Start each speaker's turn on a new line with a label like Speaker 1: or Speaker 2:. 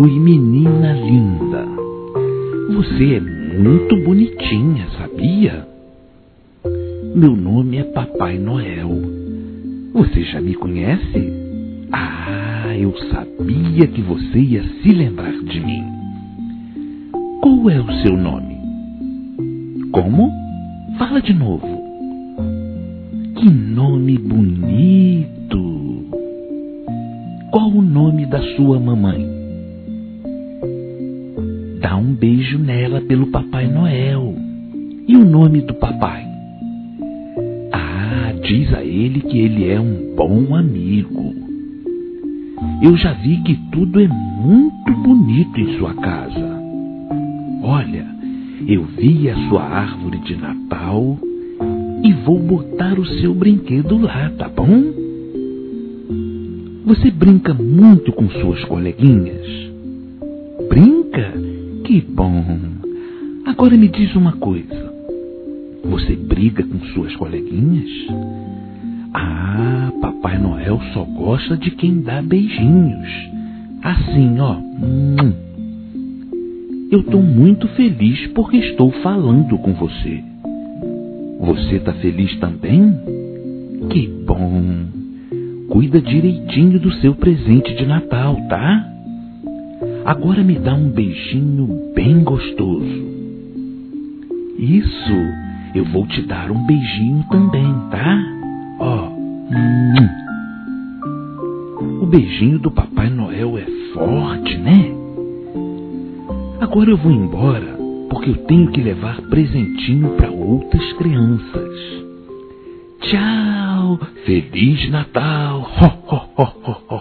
Speaker 1: Oi, menina linda. Você é muito bonitinha, sabia? Meu nome é Papai Noel. Você já me conhece? Ah, eu sabia que você ia se lembrar de mim. Qual é o seu nome? Como? Fala de novo. Que nome bonito! Qual o nome da sua mamãe? Dá um beijo nela pelo Papai Noel. E o nome do papai? Ah, diz a ele que ele é um bom amigo. Eu já vi que tudo é muito bonito em sua casa. Olha, eu vi a sua árvore de Natal e vou botar o seu brinquedo lá, tá bom? Você brinca muito com suas coleguinhas? Brinca? Que bom! Agora me diz uma coisa. Você briga com suas coleguinhas? Ah, Papai Noel só gosta de quem dá beijinhos. Assim, ó. Eu estou muito feliz porque estou falando com você. Você está feliz também? Que bom! Cuida direitinho do seu presente de Natal, tá? Agora me dá um beijinho bem gostoso. Isso! Eu vou te dar um beijinho também, tá? Ó. O beijinho do Papai Noel é forte, né? Agora eu vou embora, porque eu tenho que levar presentinho para outras crianças. Tchau! Feliz Natal! Ho, ho, ho, ho.